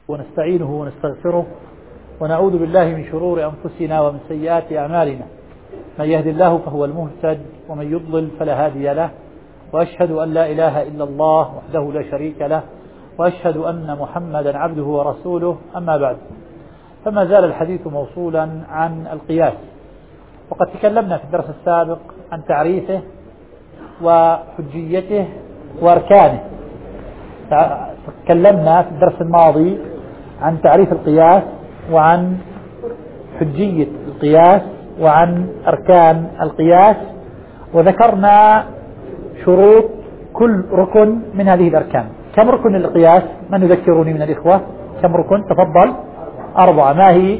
ونستعينه ونستغفره ونعوذ بالله من شرور أنفسنا ومن سيئات أعمالنا. من يهد الله فهو المهتد ومن يضلل فلا هادي له، وأشهد أن لا إله إلا الله وحده لا شريك له، وأشهد أن محمدا عبده ورسوله. أما بعد، فما زال الحديث موصولا عن القياس، وقد تكلمنا في الدرس السابق عن تعريفه وحجيته وأركانه. تكلمنا في الدرس الماضي عن تعريف القياس وعن حجية القياس وعن أركان القياس، وذكرنا شروط كل ركن من هذه الأركان. كم ركن للقياس؟ من يذكرني من الإخوة؟ كم ركن؟ تفضل. 4. ما هي؟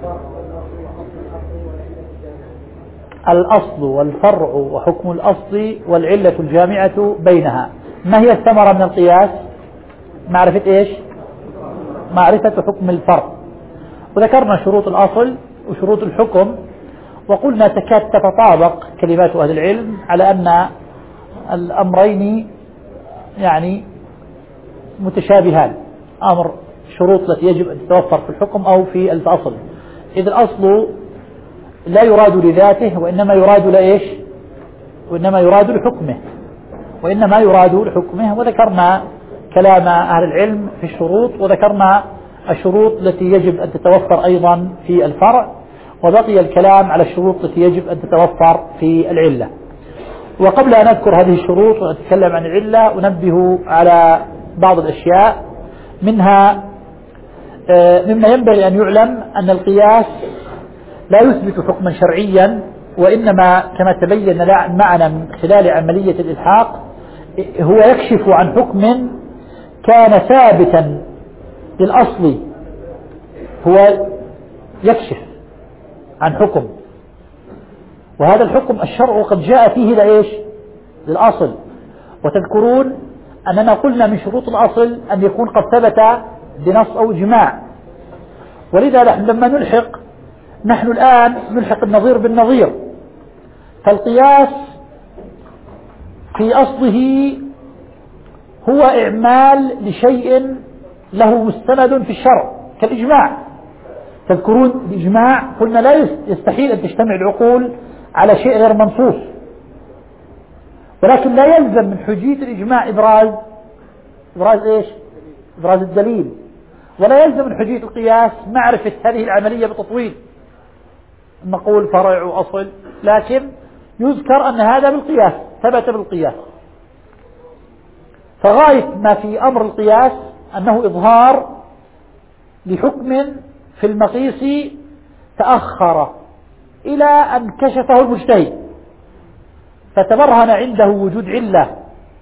الأصل والفرع وحكم الأصل والعلة الجامعة بينها. ما هي الثمرة من القياس؟ معرفة إيش؟ معرفة حكم الفرع. وذكرنا شروط الأصل وشروط الحكم، وقلنا تكاد تتطابق كلمات أهل العلم على أن الأمرين يعني متشابهان، أمر الشروط التي يجب أن تتوفر في الحكم أو في الأصل. إذ الأصل لا يراد لذاته وإنما يراد لإيش؟ وإنما يراد لحكمه، وإنما يراد لحكمه. وذكرنا كلام أهل العلم في الشروط، وذكرنا الشروط التي يجب أن تتوفر أيضا في الفرع، وبقي الكلام على الشروط التي يجب أن تتوفر في العلة. وقبل أن أذكر هذه الشروط ونتكلم عن العلة، أنبه على بعض الأشياء منها. مما ينبغي أن يعلم أن القياس لا يثبت حكما شرعيا، وإنما كما تبين معنا من خلال عملية الإلحاق هو يكشف عن حكم كان ثابتا للأصل. هو يكشف عن حكم، وهذا الحكم الشرع قد جاء فيه لإيش؟ للأصل. وتذكرون أننا قلنا من شروط الأصل أن يكون قد ثبت بنص أو إجماع، ولذا لما نحن الآن نلحق النظير بالنظير. فالقياس في أصله هو إعمال لشيء له مستند في الشرع كالإجماع. تذكرون الإجماع قلنا لا يستحيل أن تجتمع العقول على شيء غير منصوص، ولكن لا يلزم من حجية الإجماع إبراز إيش؟ إبراز الدليل. ولا يلزم من حجية القياس معرفة هذه العملية بتطويل، نقول فرع وأصل، لكن يذكر أن هذا بالقياس ثبت بالقياس. فغاية ما في أمر القياس أنه إظهار لحكم في المقيس تأخر إلى أن كشفه المجتهد، فتبرهن عنده وجود علة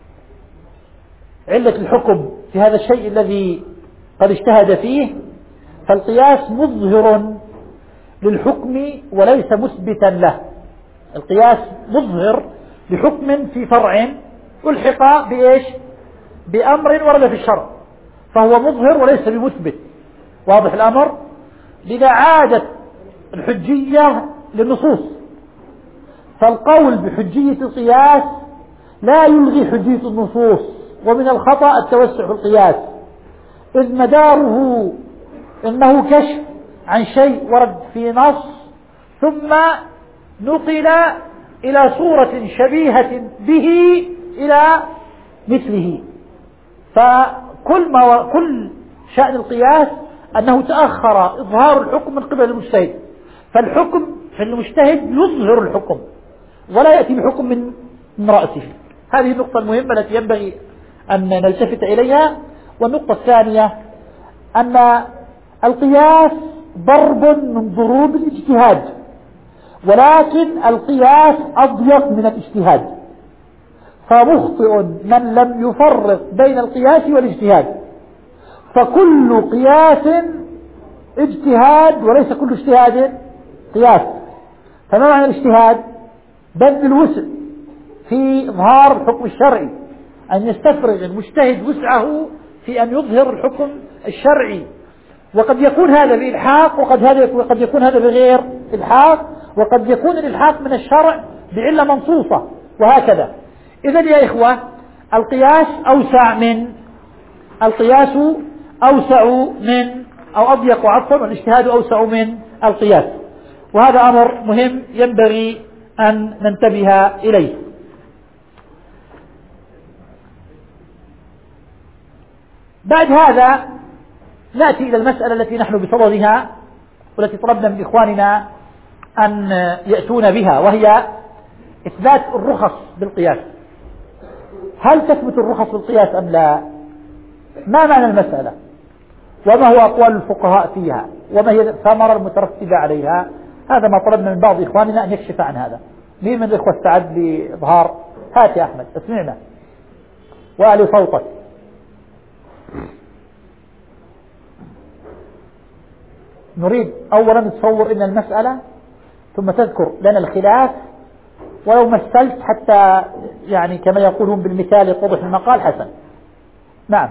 الحكم في هذا الشيء الذي قد اجتهد فيه. فالقياس مظهر للحكم وليس مثبتا له. القياس مظهر لحكم في فرع ألحق بإيش؟ بأمر ورد في الشرع، فهو مظهر وليس بمثبت. واضح الأمر؟ لذا عادت الحجية للنصوص، فالقول بحجية القياس لا يلغي حجية النصوص، ومن الخطأ التوسع في القياس، إذ مداره إنه كشف عن شيء ورد في نص ثم نقل إلى صورة شبيهة به إلى مثله. كل شأن القياس أنه تأخر إظهار الحكم من قبل المجتهد، فالحكم في المجتهد يظهر الحكم ولا يأتي بحكم من رأسه. هذه النقطة المهمة التي ينبغي أن نلتفت إليها. والنقطة الثانية أن القياس ضرب من ضروب الاجتهاد، ولكن القياس أضيق من الاجتهاد، فمخطئ من لم يفرق بين القياس والاجتهاد. فكل قياس اجتهاد وليس كل اجتهاد قياس. فما معنى الاجتهاد؟ بذل الوسع في إظهار الحكم الشرعي، أن يستفرغ المجتهد وسعه في أن يظهر الحكم الشرعي. وقد يكون هذا بإلحاق، وقد يكون هذا بغير إلحاق، وقد يكون الإلحاق من الشرع بعلة منصوصة، وهكذا. إذن يا إخوة، القياس أوسع من أو أضيق عفوا، والاجتهاد أوسع من القياس، وهذا أمر مهم ينبغي أن ننتبه إليه. بعد هذا نأتي إلى المسألة التي نحن بصددها والتي طلبنا من إخواننا أن يأتون بها، وهي إثبات الرخص بالقياس. هل تثبت الرخص بالقياس أم لا؟ ما معنى المسألة؟ وما هو أقوال الفقهاء فيها؟ وما هي الثمرة المترتبة عليها؟ هذا ما طلبنا من بعض إخواننا أن يكشف عن هذا. مين من الإخوة استعد لإظهار؟ هات يا أحمد اسمعنا وأعلي صوتك. نريد أولا نتصور إن المسألة ثم تذكر لنا الخلاف، ولو مثلت حتى يعني كما يقولون بالمثال يتضح المقال حسن. نعم.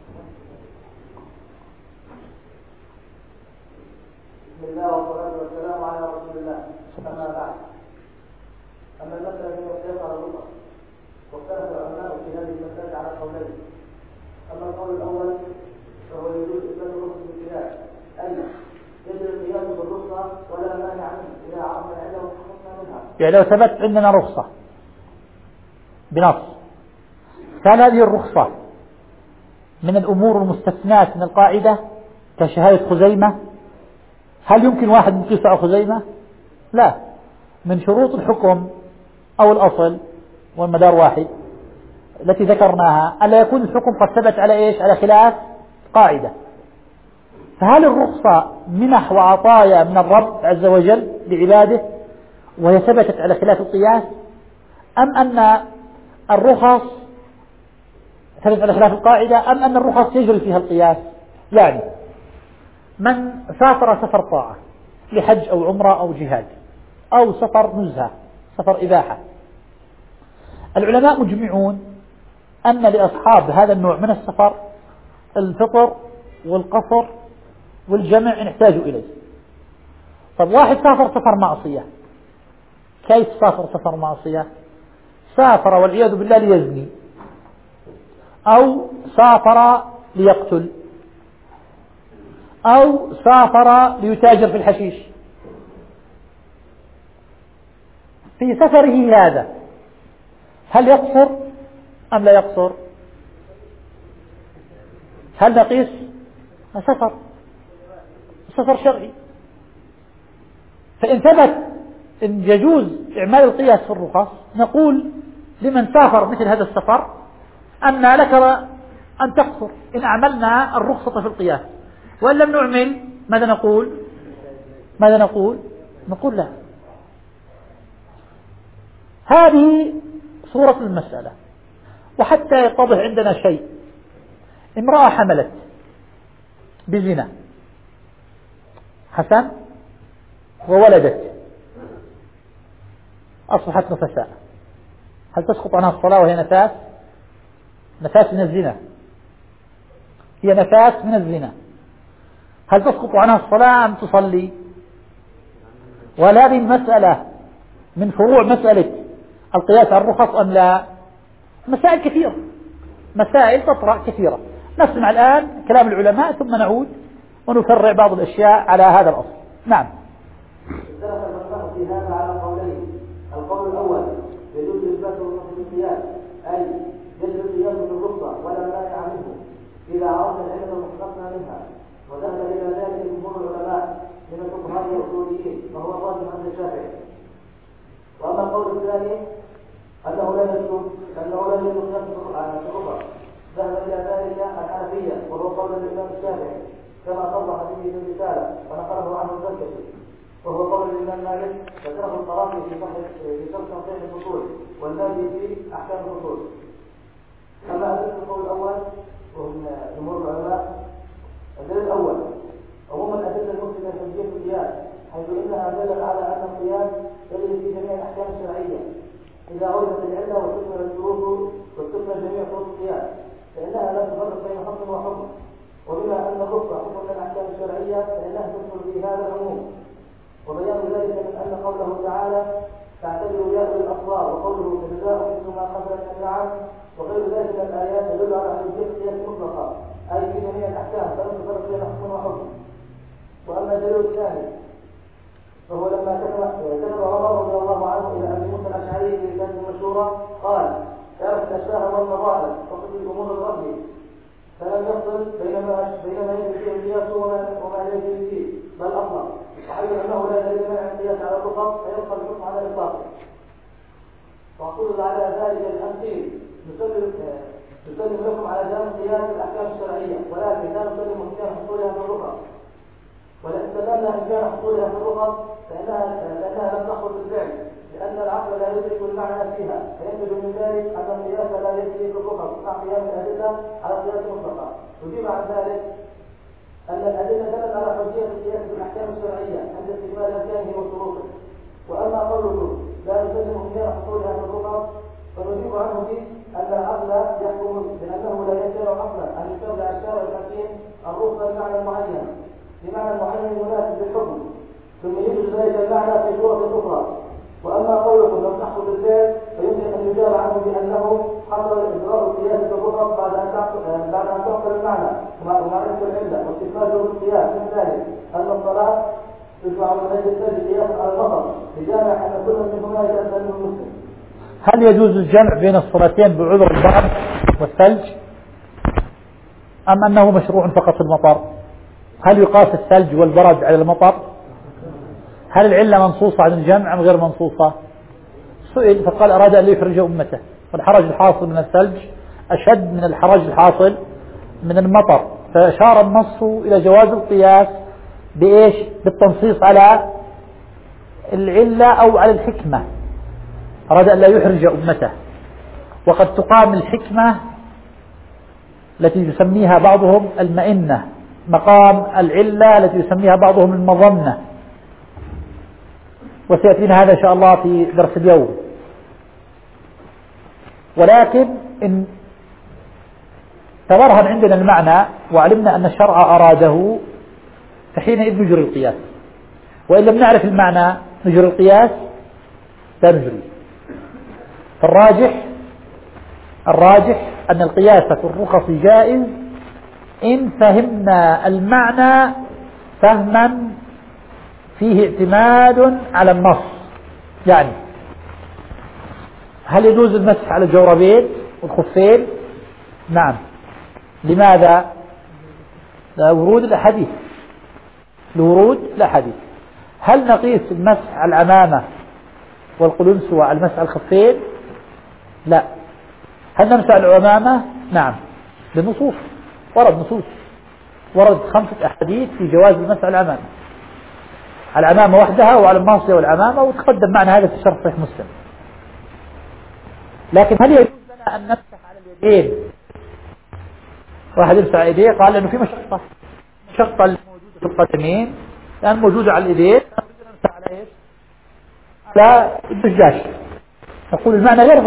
بسم الله والصلاة والسلام على رسول الله. أما بعد، أما المسألة التي يقع على الرخص، واختلف العلماء في هذه المسألة على قولين. أما القول الأول فهو يجوز إثبات الرخص بالقياس، أي يجري القياس بالرخصة ولا مانع منه إذا عرفنا العلة وتخلصنا منها. يعني لو ثبت عندنا رخصة بنص، كان هذه الرخصة من الأمور المستثناة من القاعدة كشهادة خزيمة، هل يمكن واحد يقيس على خزيمة؟ لا. من شروط الحكم أو الأصل والمدار واحد التي ذكرناها ألا يكون الحكم قد ثبت على إيش؟ على خلاف قاعدة. فهل الرخصة منح وعطايا من الرب عز وجل لعباده وهي ثبتت على خلاف القياس، أم أن الرخص ثبتت على خلاف القاعدة، أم أن الرخص يجري فيها القياس؟ يعني من سافر سفر طاعة لحج أو عمرة أو جهاد أو سفر نزهة سفر إباحة، العلماء مجمعون أن لأصحاب هذا النوع من السفر الفطر والقصر والجمع إن احتاجوا إليه. طب واحد سافر سفر معصية، كيف سافر سفر معصية؟ سافر والعياذ بالله ليزني، أو سافر ليقتل، أو سافر ليتاجر في الحشيش. في سفره هذا هل يقصر أم لا يقصر؟ هل نقيس؟ سفر شرعي. فإن ثبت إن يجوز إعمال القياس في الرخص، نقول لمن سافر مثل هذا السفر أن لك أن تقصر إن أعملنا الرخصة في القياس، وإن لم نعمل ماذا نقول؟ نقول لا. هذه صورة المسألة. وحتى يتضح عندنا شيء، امرأة حملت بزنا حسن وولدت، أصبحت نفساء، هل تسقط عنها الصلاة وهي نفاس من الزنا؟ هي نفاس من الزنا، هل تسقط عنها الصلاة أم تصلي؟ وهل هذه المسألة من فروع مسألة القياس على الرخص أم لا؟ مسائل كثيرة، مسائل تطرأ كثيرة. نسمع الآن كلام العلماء ثم نعود ونفرع بعض الأشياء على هذا الأصل. نعم. اختلف العلماء في هذا على قولين. القول الأول يجوز إثبات الرخص بالقياس، أي يجوز القياس بالرخصة ولا مانع منه إذا عرفنا العلة وتخلصنا منها، وذهب إلى ذلك جمهور العلماء من الفقهاء والأصوليين، وهو الراجح عند الشافعي. وأما القول الثاني أنه لا يجوز القياس بالرخصة، ذهب إلى ذلك الحنفية، وهو قول الإمام الشافعي كما صرح به في الرسالة ونقله عنه الزركشي، وهو قول الإمام مالك ذكره القرافي في شرح صحيح الفصول، والباقي في أحكام الفصول. أما أدلة القول الأول وهم جمهور العلماء، الدليل الأول عموما الأدلة المسلمة في القياس، حيث إنها دلت على أن القياس يجري في جميع الأحكام الشرعية إذا وجدت العلة وتكمل الشروط وتكمل جميع شروط القياس، فإنها لا تفرق بين حكم وحكم. وبما أن الرخصة حكم من الأحكام الشرعية فإنها تدخل في هذا العموم. وبيان ذلك من أن قوله تعالى تعتبروا يا أولي الأبصار، وقوله فجزاء مثل ما قبل النعم، وغير ذلك من الآيات تدل على أن القياس مطلقا، أي في جميع الأحكام فلم تفرق بين حكم وحكم. وأما الدليل الثاني فهو لما كتب عمر رضي الله عنه إلى أبي موسى الأشعري في رسالة مشهورة قال: كانت الأشباه والفضائل فقد الأمور الربي فلم يفصل بينما يجري فيه القياس وما يجري فيه، بل أطلق وحيث أنه لا دليل منع القياس على الرخص فيبقى الحكم على الإطلاق. وأقول على ذلك الأمثيل نسلم لكم على جانب قياس الأحكام الشرعية، ولكن لا نسلم إمكان حصولها في الرخص، ولئن سلمنا إمكان حصولها في الرخص فإنها لم تحصل بالفعل، لأن العقل لا يدرك المعنى فيها، فينتج من ذلك أن القياس لا يجري في الرخص مع قيام الأدلة على القياس المطلقة. يجيب عن ذلك أن الأدلة دلت على حجية القياس بالأحكام الشرعية عند استكمال أركانه وشروطه. وأما قوله لا يسلم إمكان حصولها في الرخص فنجيب عنه به أن العقل يحكم بأنه لا يمكن عقلا أن يشرع الشارع الحكيم الرخصة بمعنى معين مناسب للحكم، ثم يوجد ذلك المعنى في صورة أخرى. وأما قولكم لم تحصل بالفعل فيمكن أن يجاب عنه بأنه حصل إجراء القياس في الرخص بعد أن تحصل المعنى ومعرفة العلة واستكمال شروط القياس. من ذلك أن الصلاة تشرع من غير الثلج قياسا على المطر لجامع أن كل منهما يتأثر من المسلم. هل يجوز الجمع بين الصلاتين بعذر البرد والثلج أم أنه مشروع فقط في المطر؟ هل يقاس الثلج والبرد على المطر؟ هل العلة منصوصة عن الجمع أم غير منصوصة؟ سئل فقال أراد أن يحرج أمته، والحرج الحاصل من الثلج أشد من الحرج الحاصل من المطر، فأشار النص إلى جواز القياس بإيش؟ بالتنصيص على العلة أو على الحكمة، أراد أن لا يحرج أمته. وقد تقام الحكمة التي يسميها بعضهم المئنة مقام العلة التي يسميها بعضهم المظنة، وسيأتينا هذا إن شاء الله في درس اليوم. ولكن إن تبرهن عندنا المعنى وعلمنا أن الشرع أراده فحينئذ نجري القياس، وإن لم نعرف المعنى نجري القياس لا نجري. الراجح أن القياس في الرخص جائز إن فهمنا المعنى فهما فيه اعتماد على النص. يعني هل يجوز المسح على الجوربين والخفين؟ نعم. لماذا؟ لورود الأحاديث. هل نقيس المسح على العمامة والقلنسوة على المسح على الخفين؟ لا. هل نمسح على العمامة؟ نعم، بالنصوص. وردت 5 أحاديث في جواز المسح على العمامة، على العمامة وحدها وعلى الناصية والعمامة، وتقدم معنا هذا في شرح صحيح مسلم. لكن هل يجوز لنا أن نمسح على اليدين؟ واحد يمسح على يديه قال لأنه في مشقة الموجودة في القدمين لأن موجودة على اليدين، نمسح على إيش؟ على الدجاج. نقول المعنى غير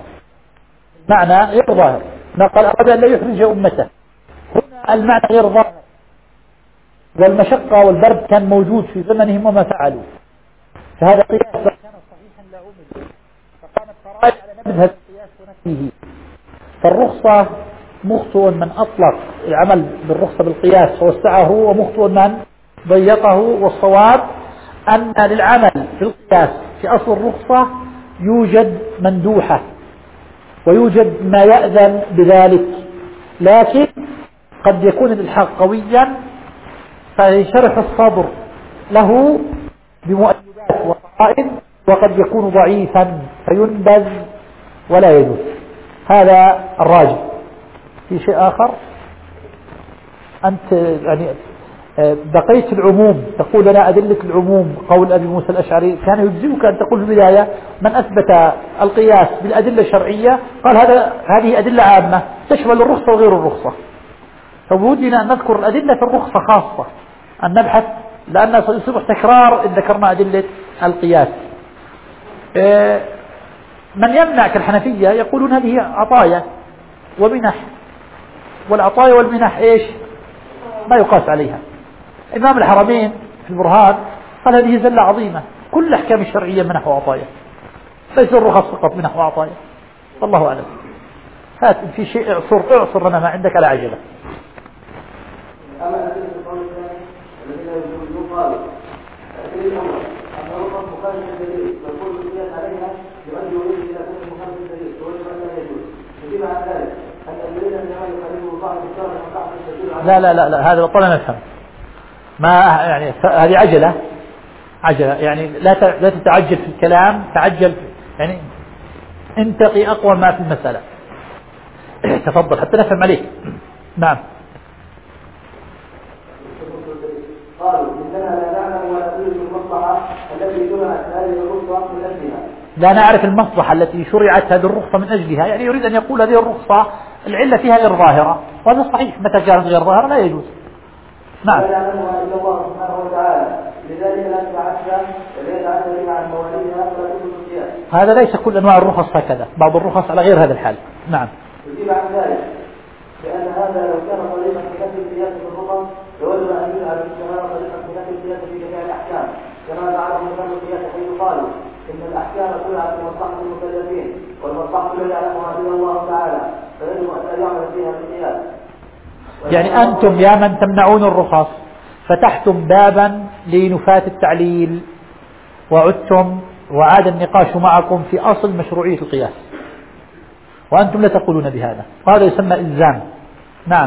ظاهر. قال أراد أن لا يحرج أمته، هنا المعنى غير ظاهر، والمشقة والبرد كان موجود في زمنهم وما فعلوا، فهذا قياس كان صحيحا لا أمل، فقامت خرائج على نبذ هذا القياس ونفيه. فالرخصة مخطئ من أطلق العمل بالرخصة بالقياس ووسعه، ومخطئ من ضيقه. والصواب أن للعمل في القياس في أصل الرخصة يوجد مندوحة ويوجد ما يأذن بذلك، لكن قد يكون الإلحاق قويا فيشرح الصدر له بمؤيدات وقائد، وقد يكون ضعيفا فينبذ ولا يجوز. هذا الراجح. في شيء آخر؟ أنت يعني بقيت العموم، تقول لنا أدلة العموم. قول أبي موسى الأشعري كان يجزئك أن تقول في البداية من أثبت القياس بالأدلة الشرعية قال هذه أدلة عامة تشمل الرخصة وغير الرخصة. فودنا أن نذكر الأدلة في الرخصة خاصة، أن نبحث، لأن سيصبح تكرار إن ذكرنا أدلة القياس. من يمنع كالحنفية يقولون هذه عطايا ومنح، والعطايا والمنح إيش؟ ما يقاس عليها. إمام الحرمين في البرهان قال هذه زلة عظيمة، كل الأحكام الشرعية منح وعطايا، ليس الرخص فقط منح وعطايا. والله أعلم. هات في شيء اعصر لنا ما عندك على عجلة. لا لا لا لا، هذا بطلنا نفهم. ما يعني هذه عجلة يعني لا تتعجل في الكلام، تعجل يعني انتقي أقوى ما في المسألة. تفضل حتى نفهم عليك. نعم. قالوا إننا لا نعلم ولا نريد المصلحة التي شرعت هذه الرخصة من أجلها. لا نعرف المصلحة التي شرعت هذه الرخصة من أجلها، يعني يريد أن يقول هذه الرخصة العلة فيها غير ظاهرة، وهذا صحيح، متى كانت غير ظاهرة لا يجوز. نعم. لا يعلمها إلا الله سبحانه وتعالى، لذلك لا تتعدى بها عن مواليدها ولا تكون القياس. هذا ليس كل أنواع الرخص هكذا، بعض الرخص على غير هذا الحال. نعم. يجيب عن ذلك لأن هذا لو كان طريقا في نفي القياس في الرخص لوجب أن يجعل الاستمرار طريقا في نفي القياس في جميع الأحكام، كما فعله نظام القياس حيث قالوا إن الأحكام كلها في مصلحة المكلفين والمصلحة التي يعلمها إلا الله تعالى، فيجب أن لا يعمل فيها بالقياس. يعني أنتم يا من تمنعون الرخص فتحتم بابا لنفاة التعليل، وعاد النقاش معكم في أصل مشروعية القياس، وأنتم لا تقولون بهذا، وهذا يسمى إلزام. نعم.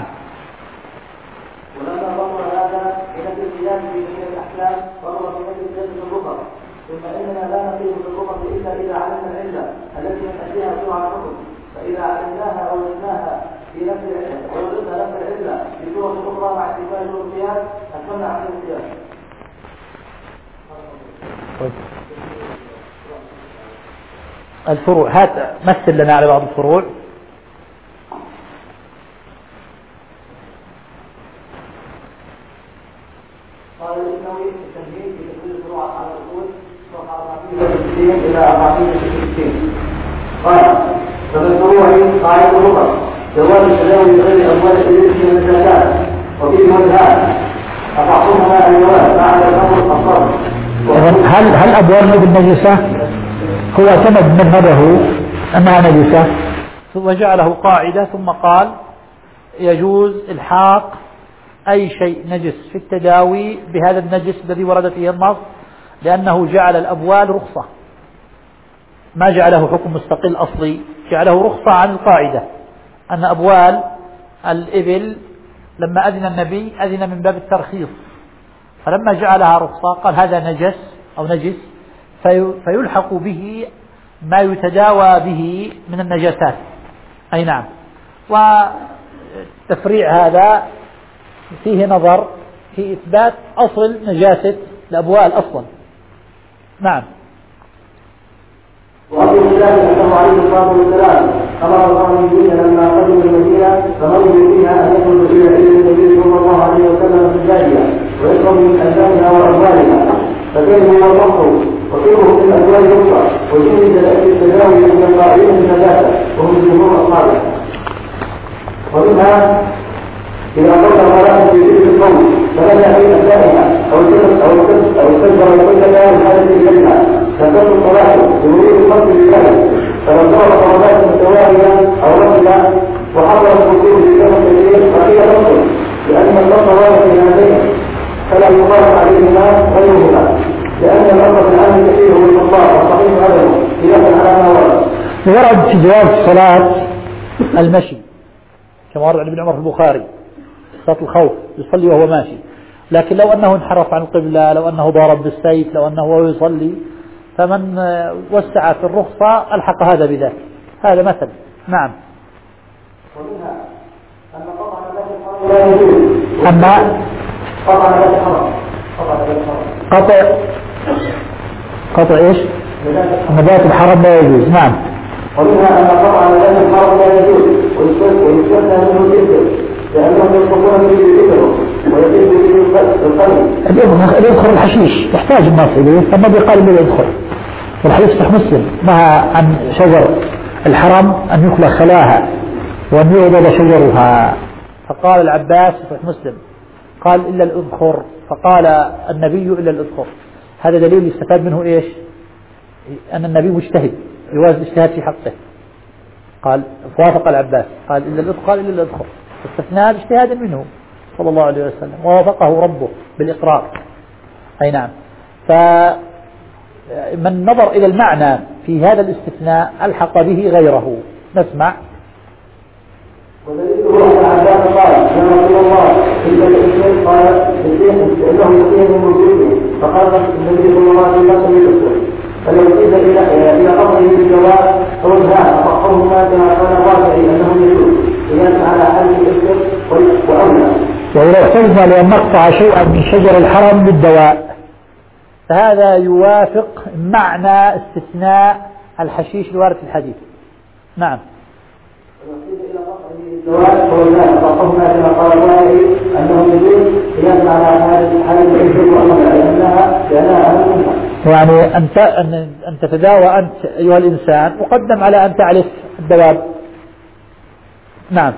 ولما ضمن هذا إلى القياس في جميع الأحكام فهو في نفي القياس بالرخص، ثم إننا لا نقيم بالرخص إلا إذا علمنا العلة التي من أجلها شرع الحكم، فإذا علمناها أو وجدناها في نفس العلة ووجدنا نفس العلة في صورة أخرى مع احتمال القياس أكملنا عن القياس. الفروع، هات مثل لنا على بعض الفروع. قال النووي التمهيد في تفصيل الفروع على الأصول صفحة 460 إلى 460. قال ففي الفروع قاعدة الرخص جواز التداول بغير أموال الإبل من الزكاة وفي وجهان أفعصوهما الجواز بعد الأمر الصرف. هل أبوال بالنجسة؟ هو اعتمد مذهبه أنها نجسة وجعله قاعدة، ثم قال يجوز إلحاق أي شيء نجس في التداوي بهذا النجس الذي ورد فيه النص، لأنه جعل الأبوال رخصة، ما جعله حكم مستقل أصلي، جعله رخصة عن القاعدة أن أبوال الإبل لما أذن النبي أذن من باب الترخيص، فلما جعلها رخصة قال هذا نجس أو نجس فيلحق به ما يتداوى به من النجاسات. أي نعم. وتفريع هذا فيه نظر في إثبات أصل نجاسة الأبوال أصلا. نعم. وأبي الإسلام أنه عليه الصلاة والسلام أمر القوميين لما قدموا المدينة فمروا فيها أن يخرجوا إلى علم النبي صلى الله عليه وسلم في الجارية ويشربوا من ألبانها وأموالها، فكانوا وصفوا وكانوا في الأبوال يوصى وجند لأجل التداوي من القائلين بالنجاسة وهم جمهور أصحابه. ومنها إذا قلت المرأة في تلك القوم فبدأ في أسلامها أو استجبر القلة والحدث إليها فكانت الصلاة بمريد الفصل لله، فلو صار صلوات متوالية أو رجلا وحضر الخطوب لكما كثير فهي نصر، لأن النصر وارد في هذين فلا يقال عليهما غيرهما، لأن الأمر في العام كثير من الله والصحيح عدمه خلافا على ما ورد في جواز الصلاة المشي كما ورد عن ابن عمر في البخاري، صلاة الخوف يصلي وهو ماشي، لكن لو أنه انحرف عن القبلة، لو أنه ضرب بالسيف، لو أنه هو يصلي، فمن وسع في الرخصة ألحق هذا بذاك، هذا مثل. نعم. ومنها أن قطع نبات الحرم لا يجوز. أما قطع نبات الحرم قطع إيش؟ نبات الحرم لا يجوز. نعم. ومنها أن قطع نبات الحرم لا يجوز ويستثنى منه الإبل لأنهم يلقون به الإبل ويجب به القلب. الإبخر الحشيش يحتاج الناس إليه، فالنبي قال له يدخل، والحديث صحيح مسلم نهى عن شجر الحرم أن يخلى خلاها وأن يعضد شجرها، فقال العباس صحيح مسلم قال إلا الإذخر، فقال النبي إلا الإذخر. هذا دليل يستفاد منه إيش؟ أن النبي مجتهد يواجه الاجتهاد في حقه، قال فوافق العباس قال إلا الإذخر، قال إلا الإذخر، استثناء اجتهادا منه صلى الله عليه وسلم، ووافقه ربه بالإقرار. أي نعم. فمن نظر إلى المعنى في هذا الاستثناء ألحق به غيره. نسمع. ودليله وهذا قال يا رسول الله إن الإسلام قال إنه يقيم من وجوده فقال النبي صلى الله عليه وسلم فلو إذ إلى قبره بالجواب فوزها فقهما كما قال الرافعي أنه يجوز قياس على حال الإسلام وأولى. وإذا احتجنا لأن نقطع شيئا من شجر الحرم بالدواء فهذا يوافق معنى استثناء الحشيش الوارد في الحديث. نعم. كما قال الرافعي أنه يجوز قياس على حال الإسلام وأولى يعني أن تتداوى أنت أيها الإنسان مقدم على أن تعرف الدواب. نعم.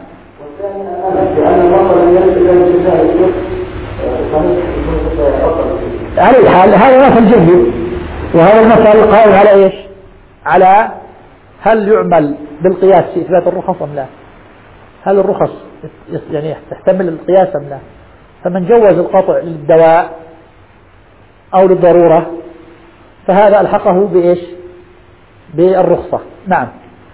على الحال هذا مثل جيد، وهذا المثل قائم على إيش؟ على هل يعمل بالقياس في إثبات الرخص أم لا؟ هل الرخص يعني تحتمل القياس أم لا؟ فمن جوز القطع للدواء أو للضرورة فهذا ألحقه بإيش؟ بالرخصة. نعم.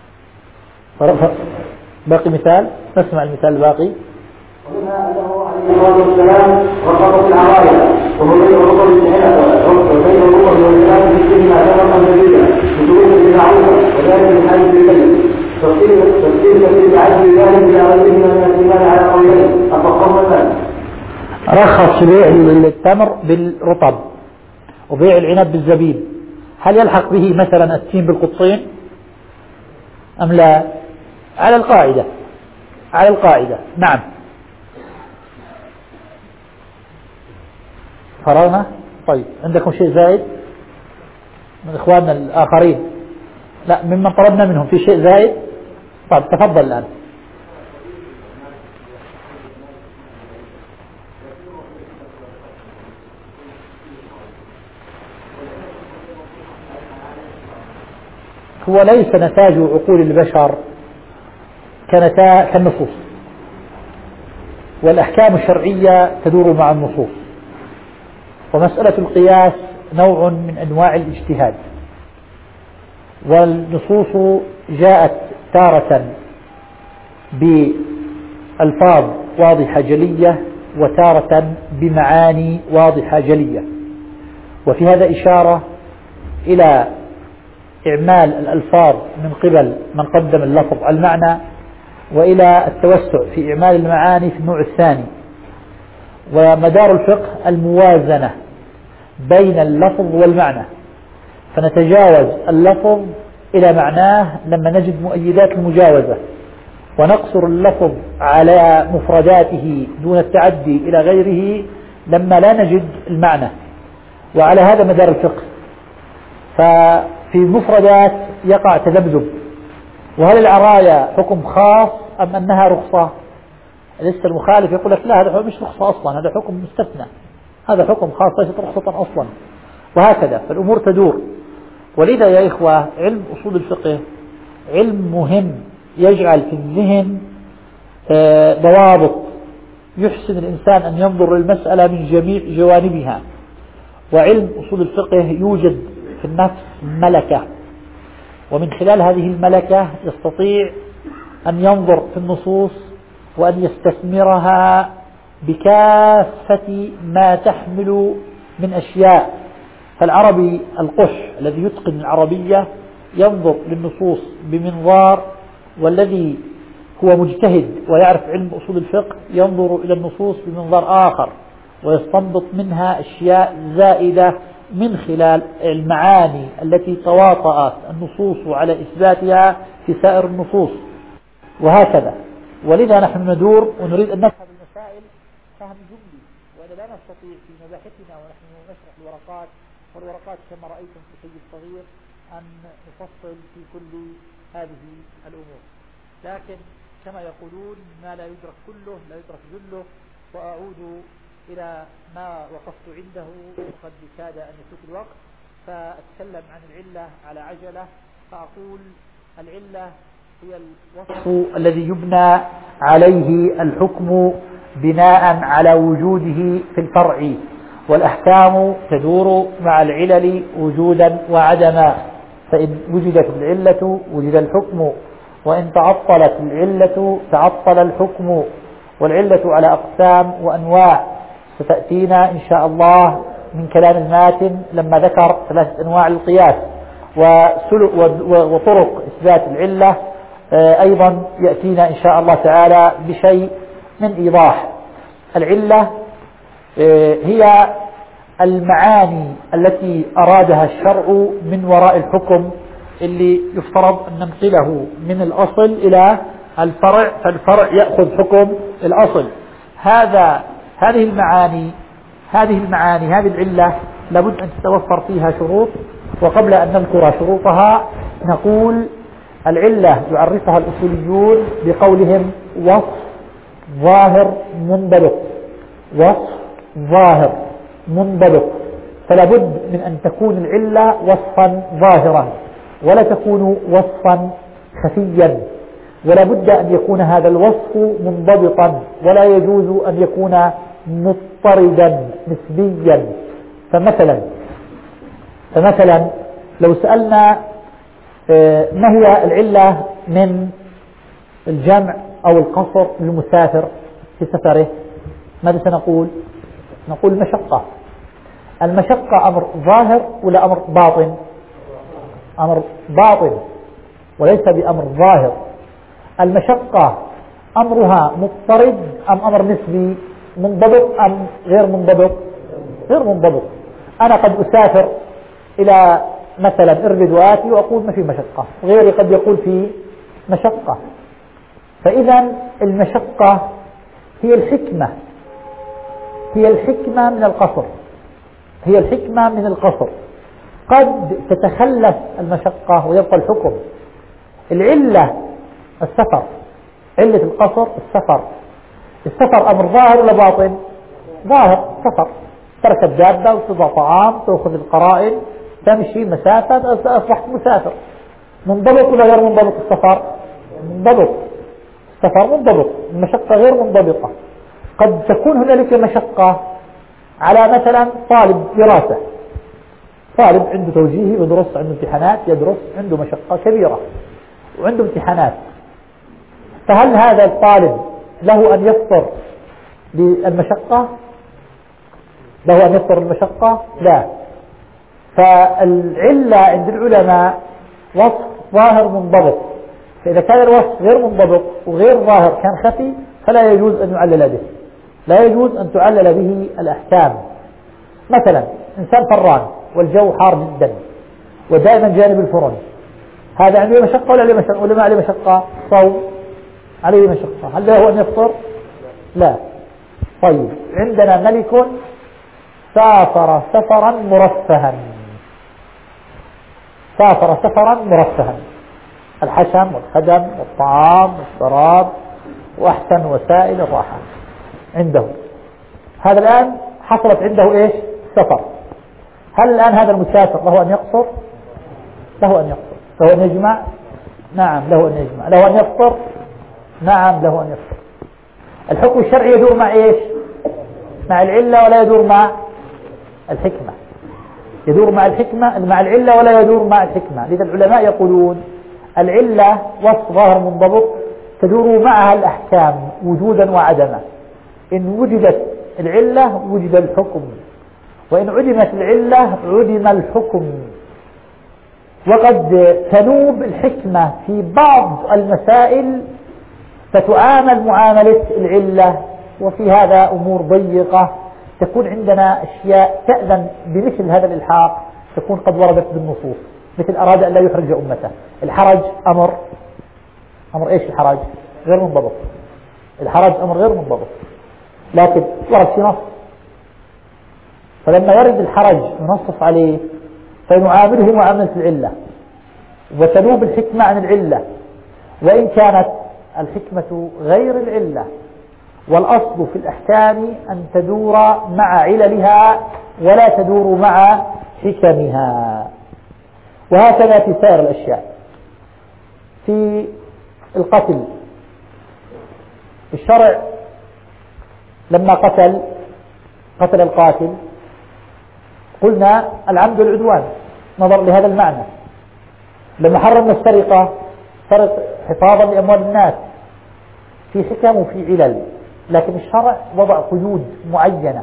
باقي مثال، نسمع المثال الباقي. ومنها أنه عليه الصلاة والسلام رخص في العرايا وهو بين الرخص بالحلة وبين الرخص والسلام في كل ما سبق النبي بشروط المعروفة وذلك من حيث الكلمة تفصيل كثير عدل ذلك إلى غيرهما من الإيمان على قولين أفقهما ذلك. رخص في بيع التمر بالرطب وبيع العنب بالزبيب، هل يلحق به مثلا التين بالقطين أم لا؟ على القاعدة، على القاعدة. نعم. فرغنا؟ طيب عندكم شيء زائد من إخواننا الآخرين؟ لا، ممن طلبنا منهم في شيء زائد؟ طيب تفضل الآن. هو ليس نتاج عقول البشر كالنصوص، والأحكام الشرعية تدور مع النصوص، ومسألة القياس نوع من أنواع الاجتهاد، والنصوص جاءت تارة بألفاظ واضحة جلية وتارة بمعاني واضحة جلية، وفي هذا إشارة إلى إعمال الألفاظ من قبل من قدم اللفظ المعنى، وإلى التوسع في إعمال المعاني في النوع الثاني. ومدار الفقه الموازنة بين اللفظ والمعنى، فنتجاوز اللفظ إلى معناه لما نجد مؤيدات المجاوزة، ونقصر اللفظ على مفرداته دون التعدي إلى غيره لما لا نجد المعنى، وعلى هذا مدار الفقه. ففي المفردات يقع تذبذب، وهل العرايا حكم خاص أم أنها رخصة؟ لسه المخالف يقول لك لا، هذا مش رخصة أصلا، هذا حكم مستثنى، هذا حكم خاص ليست رخصة أصلا، وهكذا فالأمور تدور. ولذا يا إخوة علم أصول الفقه علم مهم يجعل في الذهن ضوابط يحسن الإنسان أن ينظر للمسألة من جميع جوانبها. وعلم أصول الفقه يوجد في النفس ملكة، ومن خلال هذه الملكة يستطيع أن ينظر في النصوص وأن يستثمرها بكافة ما تحمل من أشياء. فالعربي القح الذي يتقن العربية ينظر للنصوص بمنظار، والذي هو مجتهد ويعرف علم أصول الفقه ينظر إلى النصوص بمنظار آخر ويستنبط منها أشياء زائدة من خلال المعاني التي تواطأت النصوص على إثباتها في سائر النصوص، وهكذا. ولذا نحن ندور ونريد أن نفهم المسائل فهم جملي، وإلا لا نستطيع في مباحثنا ونحن نشرح الورقات، والورقات كما رأيتم في سيد صغير أن نفصل في كل هذه الأمور. لكن كما يقولون ما لا يدرك كله لا يدرك جله. وأعود إلى ما وقفت عنده وقد كاد أن يفوت الوقت، فأتكلم عن العلة على عجلة. فأقول العلة هي الوصف الذي يبنى عليه الحكم بناء على وجوده في الفرع، والأحكام تدور مع العلل وجودا وعدما، فإن وجدت العلة وجد الحكم، وإن تعطلت العلة تعطل الحكم، والعلة على أقسام وأنواع ستأتينا إن شاء الله من كلام الماتن لما ذكر 3 أنواع القياس وطرق إثبات العلة. أيضا يأتينا إن شاء الله تعالى بشيء من إيضاح. العلة هي المعاني التي أرادها الشرع من وراء الحكم اللي يفترض أن ننقله من الأصل إلى الفرع، فالفرع يأخذ حكم الأصل. هذه العلة لابد أن تتوفر فيها شروط. وقبل أن نذكر شروطها نقول العلة يعرفها الأصوليون بقولهم وصف ظاهر منضبط. وصف ظاهر منضبط، فلا بد من أن تكون العلة وصفا ظاهرا ولا تكون وصفا خفيا، ولا بد أن يكون هذا الوصف منضبطا، ولا يجوز أن يكون مضطردا نسبيا. فمثلا لو سألنا ما هي العلة من الجمع أو القصر للمسافر في سفره، ماذا سنقول؟ نقول المشقة. المشقة أمر ظاهر ولا أمر باطن؟ أمر باطن وليس بأمر ظاهر. المشقة أمرها مضطرد أم أمر نسبي؟ منضبط أم غير منضبط؟ غير منضبط. أنا قد أسافر إلى مثلا إربد وآتي وأقول ما في مشقة، غيري قد يقول في مشقة. فإذا المشقة هي الحكمة من القصر، هي الحكمة من القصر. قد تتخلف المشقة ويبقى الحكم. العلة السفر، علة القصر السفر أمر ظاهر ولا باطن؟ ظاهر. سفر، تركب دابة وتضع طعام، تأخذ القرائن، تمشي مسافة، أصبحت مسافر. منضبط ولا غير منضبط السفر؟ منضبط. السفر منضبط، المشقة غير منضبطة. قد تكون هنالك مشقة على مثلا طالب دراسة، طالب عنده توجيهي يدرس، عنده امتحانات يدرس، عنده مشقة كبيرة وعنده امتحانات. فهل هذا الطالب له أن يفطر للمشقة؟ له أن يفطر المشقة؟ لا. فالعلة عند العلماء وصف ظاهر منضبط، فإذا كان الوصف غير منضبط وغير ظاهر كان خفي فلا يجوز أن يعلل به، لا يجوز أن تعلل به الأحكام. مثلا إنسان فران والجو حار جدا ودائما جانب الفرن، هذا عنده مشقة ولا عليه مشقة؟ ولا ما عليه مشقة؟ صوم عليه مشقة، هل له أن يفطر؟ لا. طيب عندنا ملك سافر سفرا مرفها، الحشم والخدم والطعام والشراب وأحسن وسائل الراحة عنده. هذا الآن حصلت عنده إيش؟ سفر. هل الآن هذا المسافر له أن يقصر؟ له أن يقصر. له أن يجمع؟ نعم له أن يجمع. له أن يفطر؟ نعم له أن يفطر. الحكم الشرعي يدور مع إيش؟ مع العلة ولا يدور مع الحكمة؟ يدور مع الحكمة، مع العلة ولا يدور مع الحكمة. لذا العلماء يقولون العلة وصف ظاهر منضبط تدور معها الأحكام وجودا وعدما. إن وجدت العلة وجد الحكم، وإن عدمت العلة عدم الحكم. وقد تنوب الحكمة في بعض المسائل فتعامل معاملة العلة، وفي هذا أمور ضيقة تكون عندنا أشياء تأذن بمثل هذا الإلحاق تكون قد وردت بالنصوص، مثل أراد أن لا يحرج أمته. الحرج أمر إيش؟ الحرج غير منضبط. الحرج أمر غير منضبط لكن ورد في نص، فلما يرد الحرج ننصف عليه فنعامله معاملة العلة، وتنوب الحكمة عن العلة وإن كانت الحكمة غير العلة. والأصل في الأحكام أن تدور مع عللها ولا تدور مع حكمها. وهكذا في سائر الأشياء. في القتل الشرع لما قتل القاتل قلنا العمد والعدوان نظر لهذا المعنى. لما حرمنا السرقة سرق حفاظا لأموال الناس، في حكم وفي علل. لكن الشرع وضع قيود معينة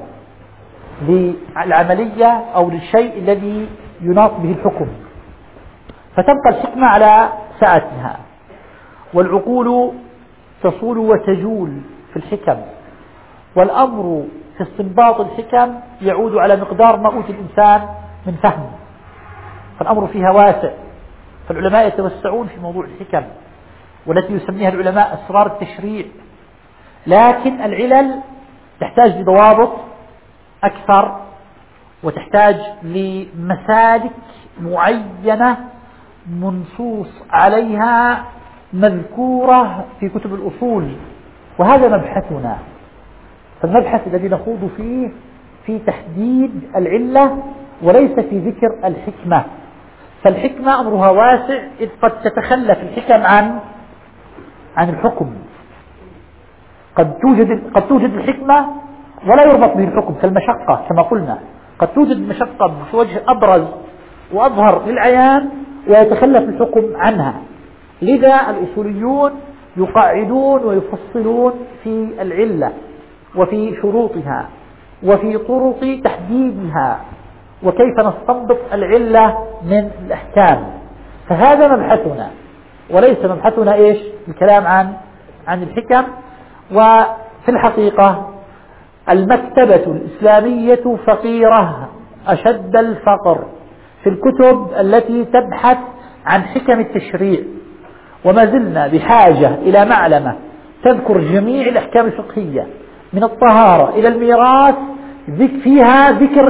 للعملية أو للشيء الذي يناط به الحكم، فتبقى الحكمة على سعتها، والعقول تصول وتجول في الحكم، والأمر في استنباط الحكم يعود على مقدار ما أوتي الإنسان من فهم، فالأمر فيها واسع. فالعلماء يتوسعون في موضوع الحكم، والتي يسميها العلماء أسرار التشريع، لكن العلل تحتاج لضوابط أكثر، وتحتاج لمسالك معينة منصوص عليها مذكورة في كتب الأصول، وهذا مبحثنا. فالمبحث الذي نخوض فيه في تحديد العلة وليس في ذكر الحكمة، فالحكمة أمرها واسع، إذ قد تتخلف الحكم عن الحكم. قد توجد الحكمة ولا يربط به الحكم كالمشقة كما قلنا، قد توجد المشقة في وجه أبرز وأظهر للعيان ويتخلف الحكم عنها. لذا الأصوليون يقعدون ويفصلون في العلة وفي شروطها وفي طرق تحديدها وكيف نستنبط العلة من الأحكام. فهذا مبحثنا، وليس مبحثنا الكلام عن الحكم. وفي الحقيقة المكتبة الإسلامية فقيرة أشد الفقر في الكتب التي تبحث عن حكم التشريع، وما زلنا بحاجة إلى معلمة تذكر جميع الأحكام الفقهية من الطهارة إلى الميراث، فيها ذكر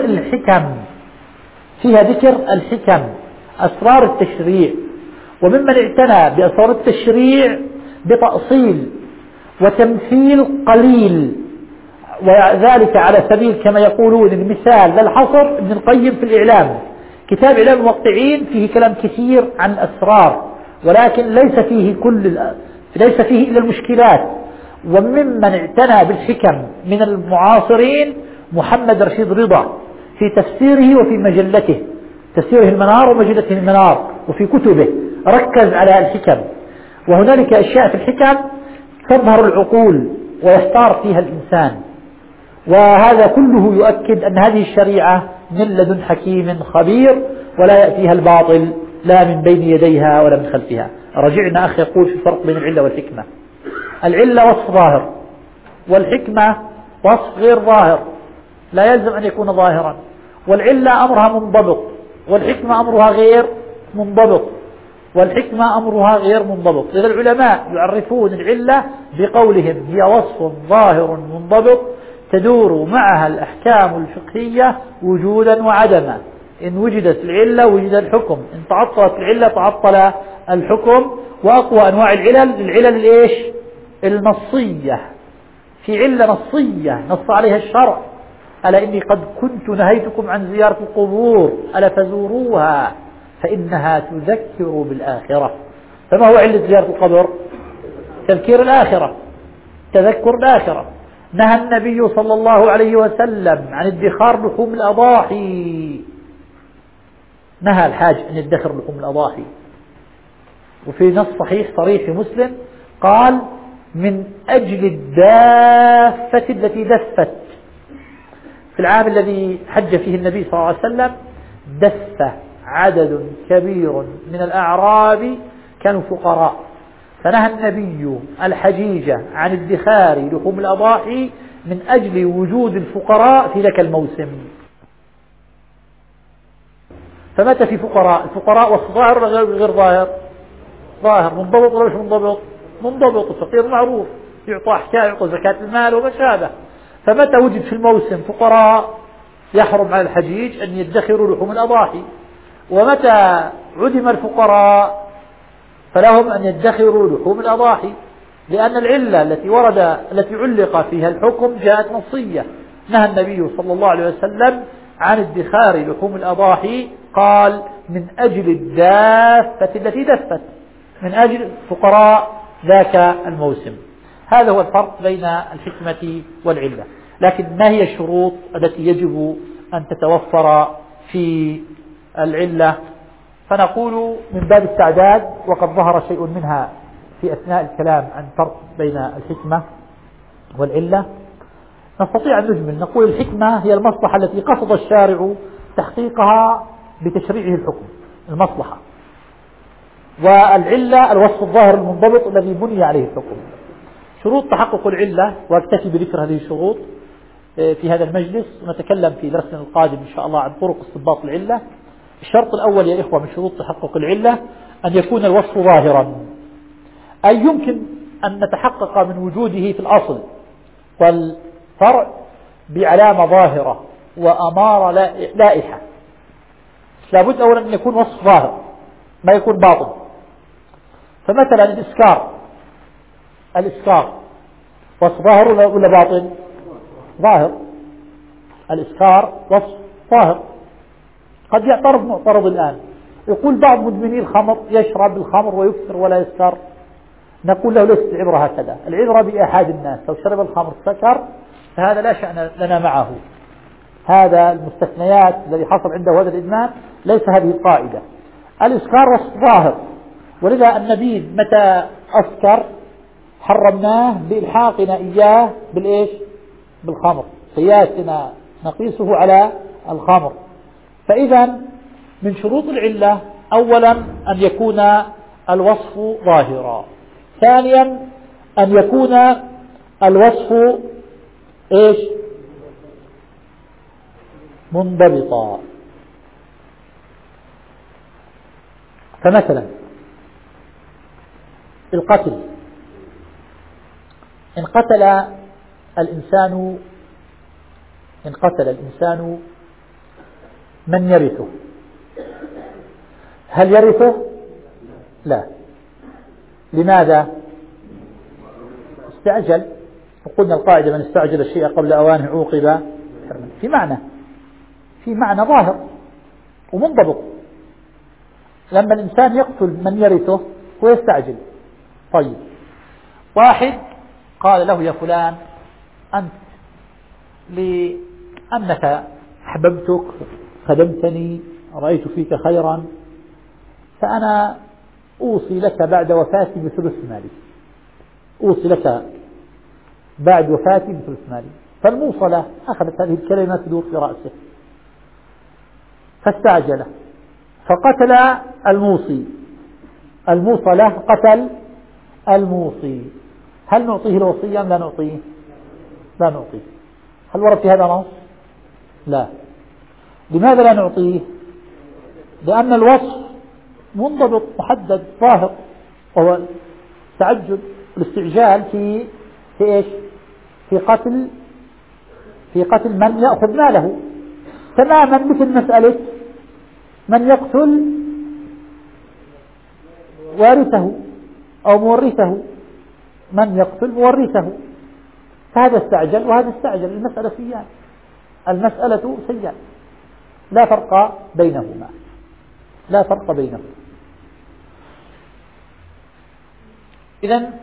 الحكم، أسرار التشريع. وممن اعتنى بأسرار التشريع بتأصيل وتمثيل قليل، وذلك على سبيل كما يقولون المثال للحصر ابن القيم في الإعلام. كتاب إعلام الموقعين فيه كلام كثير عن الأسرار، ولكن ليس فيه إلا المشكلات. وممن اعتنى بالحكم من المعاصرين محمد رشيد رضا في تفسيره وفي مجلته، تفسيره المنار ومجلته المنار، وفي كتبه ركز على الحكم. وهنالك أشياء في الحكم تظهر العقول ويحتار فيها الإنسان، وهذا كله يؤكد أن هذه الشريعة من لدن حكيم خبير، ولا يأتيها الباطل لا من بين يديها ولا من خلفها. رجعنا أخي يقول في الفرق بين العلة والحكمة. العلة وصف ظاهر، والحكمة وصف غير ظاهر لا يلزم أن يكون ظاهرا. والعلة أمرها منضبط، والحكمة أمرها غير منضبط، إذا العلماء يعرفون العلة بقولهم هي وصف ظاهر منضبط تدور معها الأحكام الفقهية وجودا وعدما. إن وجدت العلة وجد الحكم، إن تعطلت العلة تعطل الحكم. وأقوى أنواع العلل النصية. في علة نصية نص عليها الشرع: ألا إني قد كنت نهيتكم عن زيارة القبور ألا فزوروها فإنها تذكر بالآخرة. فما هو علة زيارة القبر؟ تذكير الآخرة، تذكر الآخرة. نهى النبي صلى الله عليه وسلم عن ادخار لحوم الأضاحي، نهى الحاج أن يدخر لحوم الأضاحي. وفي نص صحيح صريح في مسلم قال: من أجل الدافة التي دفت. في العام الذي حج فيه النبي صلى الله عليه وسلم دف عدد كبير من الأعراب كانوا فقراء، فنهى النبي الحجيج عن ادخار لحوم الأضاحي من أجل وجود الفقراء في ذاك الموسم. فمتى في الفقراء والظاهر غير ظاهر منضبط ولا مش منضبط؟ الفقير معروف يعطى حكاية، يعطى زكاة المال وما شابه. فمتى وجد في الموسم فقراء يحرم على الحجيج أن يدخروا لحوم الأضاحي، ومتى عدم الفقراء فلهم أن يدخروا لحوم الأضاحي، لأن العلة التي علق فيها الحكم جاءت نصية. نهى النبي صلى الله عليه وسلم عن ادخار لحوم الأضاحي، قال: من أجل الدافة التي دفت، من أجل فقراء ذاك الموسم. هذا هو الفرق بين الحكمة والعلة. لكن ما هي الشروط التي يجب أن تتوفر في العلة؟ فنقول من باب التعداد، وقد ظهر شيء منها في أثناء الكلام عن فرق بين الحكمة. والعلة نستطيع أن نجمل نقول الحكمة هي المصلحة التي قصد الشارع تحقيقها بتشريعه الحكم، المصلحة. والعلة الوصف الظاهر المنضبط الذي بني عليه الحكم. شروط تحقق العلة، واكتفي بذكر هذه الشروط في هذا المجلس، ونتكلم في درسنا القادم إن شاء الله عن طرق استنباط العلة. الشرط الأول يا إخوة من شروط تحقق العلة أن يكون الوصف ظاهرا، أي يمكن أن نتحقق من وجوده في الأصل والفرع بعلامة ظاهرة وأمارة لائحة. لابد أولا أن يكون وصف ظاهر ما يكون باطن. فمثلا الإسكار وصف ظاهر ولا باطن؟ ظاهر. الإسكار وصف ظاهر. قد يعترض معترض الآن يقول بعض مدمني الخمر يشرب الخمر ويكثر ولا يسكر، نقول له ليست العبرة هكذا، العبرة بأحد الناس، لو شرب الخمر سكر فهذا لا شأن لنا معه، هذا المستثنيات الذي حصل عنده هذا الإدمان ليس هذه القاعدة. الإسكار وصف ظاهر، ولذا النبيذ متى أسكر حرمناه بإلحاقنا إياه بالإيش؟ بالخمر، قياسنا نقيسه على الخمر. فإذا من شروط العلة أولا أن يكون الوصف ظاهرا، ثانيا أن يكون الوصف إيش؟ منضبطا. فمثلا القتل، إن قتل الإنسان من يرثه، هل يرثه؟ لا. لماذا؟ استعجل، وقلنا القاعدة من استعجل الشيء قبل أوانه عوقب. في معنى ظاهر ومنضبط. لما الإنسان يقتل من يرثه هو يستعجل. طيب، واحد قال له يا فلان أنت لأنك أحببتك خدمتني رأيت فيك خيرا فأنا أوصي لك بعد وفاتي بثلث مالي، أوصي لك بعد وفاتي بثلث مالي. فالموصلة أخذت هذه الكلمة تدور في رأسه فاستعجل فقتل الموصي، الموصلة قتل الموصي. هل نعطيه الوصية أم لا نعطيه؟ لا نعطيه. هل ورد في هذا نص؟ لا. لماذا لا نعطيه؟ لأن الوصف منضبط محدد ظاهر، وهو التعجل والاستعجال في إيش؟ في قتل من يأخذ ماله، تماما مثل مسألة من يقتل وارثه أو مورثه، من يقتل مورثه، فهذا استعجل وهذا استعجل، المسألة سيئة، لا فرق بينهما. إذن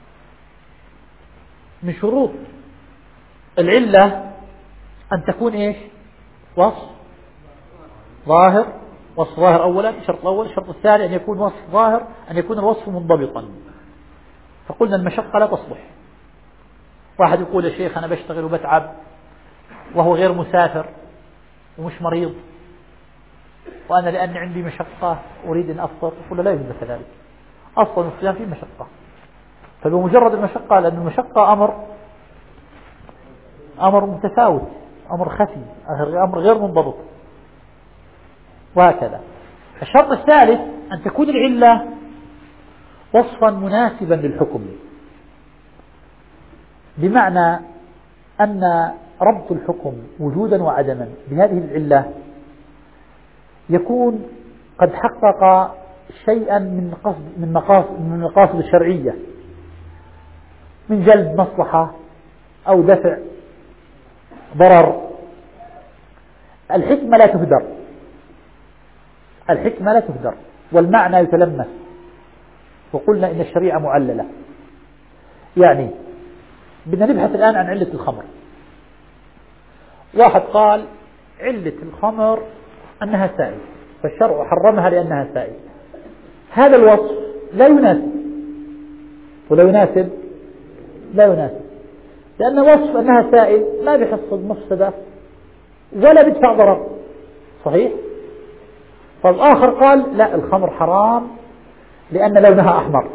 من شروط العلة أن تكون إيش؟ وصف ظاهر. وصف ظاهر أولا، الشرط الأول. الشرط الثاني أن يكون وصف ظاهر، أن يكون الوصف منضبطا. فقلنا المشقة لا تصلح. واحد يقول يا شيخ أنا بشتغل وبتعب وهو غير مسافر ومش مريض، وأنا لأن عندي مشقة أريد أن أفطر، يقول لا يجوز كذلك، أصلا الصيام فيه مشقة. فبمجرد المشقة، لأن المشقة أمر متفاوت، أمر خفي، أمر غير منضبط، وهكذا. الشرط الثالث أن تكون العلة وصفا مناسبا للحكم، بمعنى أن ربط الحكم وجودا وعدما بهذه العلة يكون قد حقق شيئا من المقاصد الشرعية، من جلب مصلحة أو دفع ضرر. الحكمة لا تهدر، والمعنى يتلمس. وقلنا إن الشريعة معللة، يعني بدنا نبحث الآن عن علة الخمر. واحد قال علة الخمر أنها سائل، فالشرع حرمها لأنها سائل. هذا الوصف لا يناسب، ولا يناسب لا يناسب. لأن وصف أنها سائل ما بيحصل مفسدة ولا بيدفع ضرر، صحيح؟ فالآخر قال لا، الخمر حرام لأن لونها أحمر.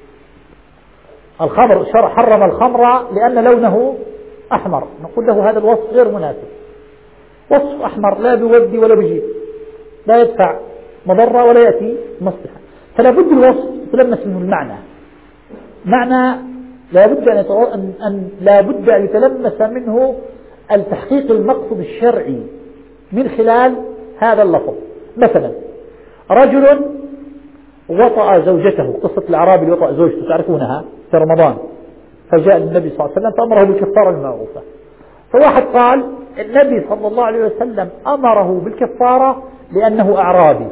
الخمر الشرع حرم الخمر لأن لونه أحمر، نقول له هذا الوصف غير مناسب، وصف أحمر لا بيودي ولا بيجيب، لا يدفع مضرة ولا يأتي مصلحة. فلا بد الوصف يتلمس منه المعنى، معنى لا بد أن يتلمس منه التحقيق المقصود الشرعي من خلال هذا اللفظ. مثلا رجل وطأ زوجته، قصة الأعرابي اللي وطأ زوجته تعرفونها في رمضان، فجاء النبي صلى الله عليه وسلم فأمره بالكفارة المعروفة. فواحد قال النبي صلى الله عليه وسلم أمره بالكفارة لأنه أعرابي.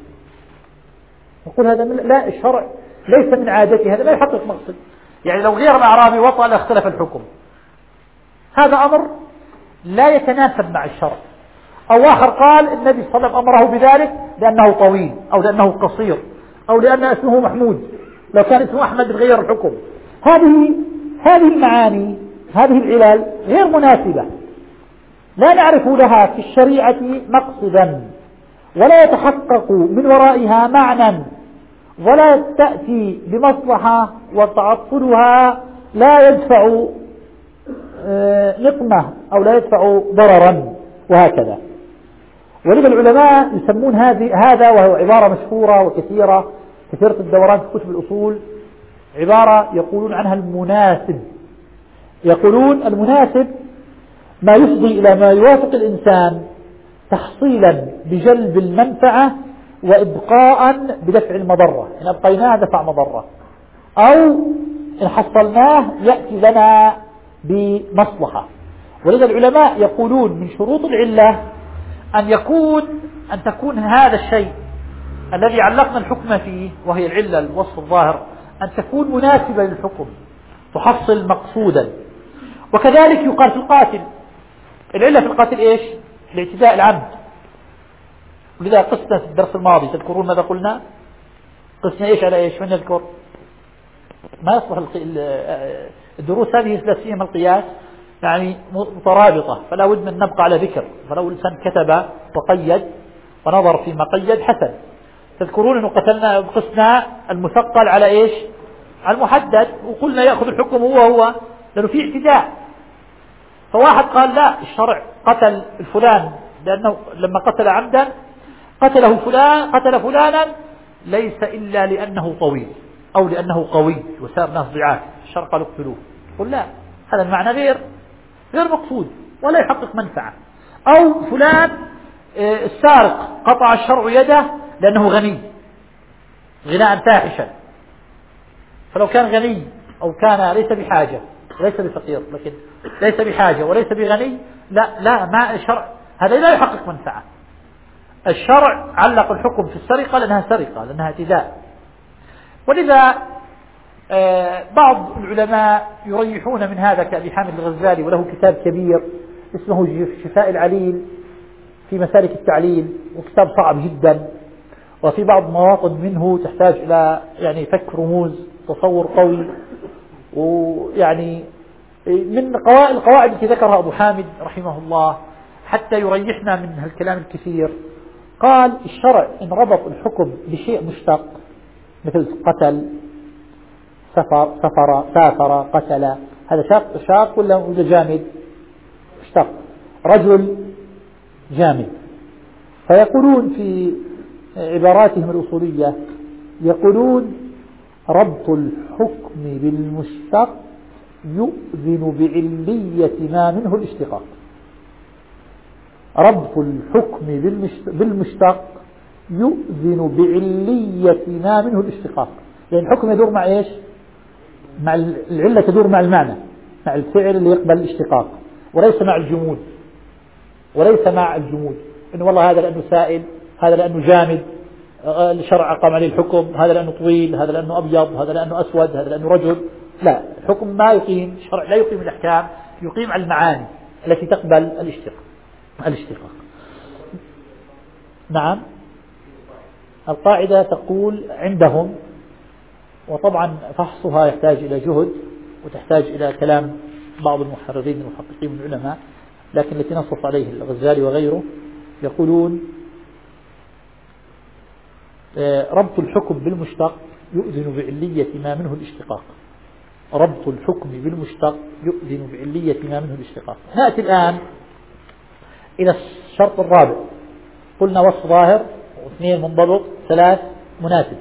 نقول هذا لا، الشرع ليس من عادته، هذا لا يحقق مقصد. يعني لو غير الأعرابي وطأ لاختلف الحكم، هذا أمر لا يتناسب مع الشرع. أو آخر قال النبي صلى الله عليه وسلم أمره بذلك لأنه طويل أو لأنه قصير أو لأن اسمه محمود، لو كان اسمه أحمد غير الحكم. هذه المعاني، هذه العلل غير مناسبة، لا نعرف لها في الشريعة مقصدا، ولا يتحقق من ورائها معنى، ولا تأتي بمصلحة، وتعطلها لا يدفع نقمة أو لا يدفع ضررا، وهكذا. ولذا العلماء يسمون هذا، وهو عبارة مشهورة وكثيرة كثيرة الدوران في كتب الأصول، عبارة يقولون عنها المناسب. يقولون المناسب ما يفضي إلى ما يوافق الإنسان تحصيلا بجلب المنفعة وإبقاء بدفع المضرة، إن أبقيناه دفع مضرة، أو إن حصلناه يأتي لنا بمصلحة. ولذا العلماء يقولون من شروط العلة أن تكون هذا الشيء الذي علقنا الحكم فيه، وهي العلة الوصف الظاهر، أن تكون مناسبة للحكم تحصل مقصودا. وكذلك يقال في القاتل، العلة في القاتل إيش؟ الاعتداء العمد. ولذا قسنا في الدرس الماضي، تذكرون ماذا قلنا؟ قسنا إيش على إيش؟ من يذكر؟ ما يصلح الدروس هذه لا سيما القياس يعني مترابطة، فلا بد من نبقى على ذكر. فلو الإنسان كتب وقيد ونظر فيما قيد حسن. تذكرون أنه قسنا المثقل على إيش؟ على المحدد، وقلنا يأخذ الحكم هو لأنه في اعتداء. فواحد قال لا، الشرع قتل الفلان لأنه لما قتل عمدا قتل فلانا ليس إلا لأنه طويل أو لأنه قوي وسار ناس ضعاف، الشرع قال اقتلوه. قل لا، هذا المعنى غير مقصود ولا يحقق منفعة. أو فلان السارق قطع الشرع يده لأنه غني غناء فاحشا، فلو كان غني أو كان ليس بحاجة ليس بفقير لكن ليس بحاجة وليس بغني، لا ما الشرع هذا لا يحقق منفعة. الشرع علق الحكم في السرقة لأنها سرقة، لأنها اعتداء. ولذا بعض العلماء يريحون من هذا كأبي حامد الغزالي، وله كتاب كبير اسمه شفاء العليل في مسالك التعليل، وكتاب صعب جدا، وفي بعض مواطن منه تحتاج إلى يعني فك رموز، تصور قوي. ويعني من القواعد التي ذكرها أبو حامد رحمه الله حتى يريحنا من هالكلام الكثير، قال الشرع إن ربط الحكم بشيء مشتق مثل قتل، سافر، قتل، هذا شاق ولا جامد؟ مشتق. رجل جامد. فيقولون في عباراتهم الأصولية، يقولون ربط الحكم بالمشتق يؤذن بعلية ما منه الاشتقاق. ربط الحكم بالمشتق يؤذن بعلية ما منه الاشتقاق، لأن الحكم يدور مع إيش؟ مع العلة، تدور مع المعنى، مع الفعل اللي يقبل الاشتقاق، وليس مع الجمود. إنه والله هذا لأنه سائل، هذا لأنه جامد الشرع أقام عليه الحكم، هذا لأنه طويل، هذا لأنه أبيض، هذا لأنه أسود، هذا لأنه رجل. لا، الحكم ما يقيم، الشرع لا يقيم الأحكام، يقيم على المعاني التي تقبل الاشتقاق. نعم، القاعدة تقول عندهم، وطبعا فحصها يحتاج إلى جهد وتحتاج إلى كلام بعض المحررين المحققين من العلماء، لكن التي نصف عليه الغزالي وغيره يقولون ربط الحكم بالمشتق يؤذن بعلية ما منه الاشتقاق. ربط الحكم بالمشتق يؤذن بعلية ما منه الاشتقاق. نأتي الآن إلى الشرط الرابع. قلنا وصف ظاهر، واثنين منضبط، ثلاث مناسب.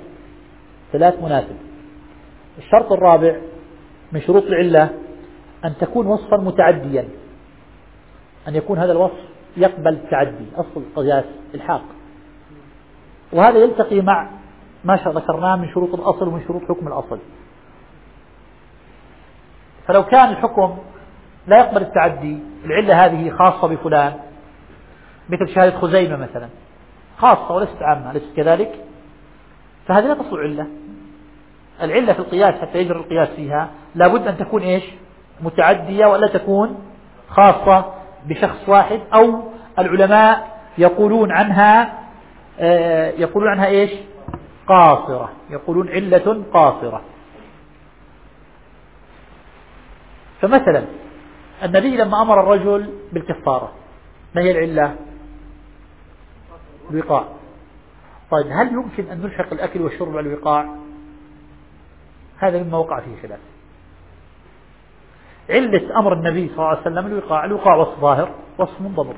الشرط الرابع من شروط العلة أن تكون وصفا متعديا، أن يكون هذا الوصف يقبل التعدي، أصل القياس الحاق، وهذا يلتقي مع ما ذكرناه من شروط الأصل ومن شروط حكم الأصل. فلو كان الحكم لا يقبل التعدي، العلة هذه خاصة بفلان، مثل شهادة خزيمة مثلا خاصة وليست عامة، ليست كذلك، فهذه لا تصل علة. العلة في القياس حتى يجري القياس فيها لابد أن تكون إيش؟ متعدية، ولا تكون خاصة بشخص واحد، أو العلماء يقولون عنها إيش؟ قاصرة، يقولون علة قاصرة. فمثلا النبي لما أمر الرجل بالكفارة ما هي العلة؟ الوقاع. طيب هل يمكن أن نلحق الأكل والشرب على الوقاع؟ هذا مما وقع فيه خلاف. علة أمر النبي صلى الله عليه وسلم الوقاع وصف ظاهر، وصف منضبط،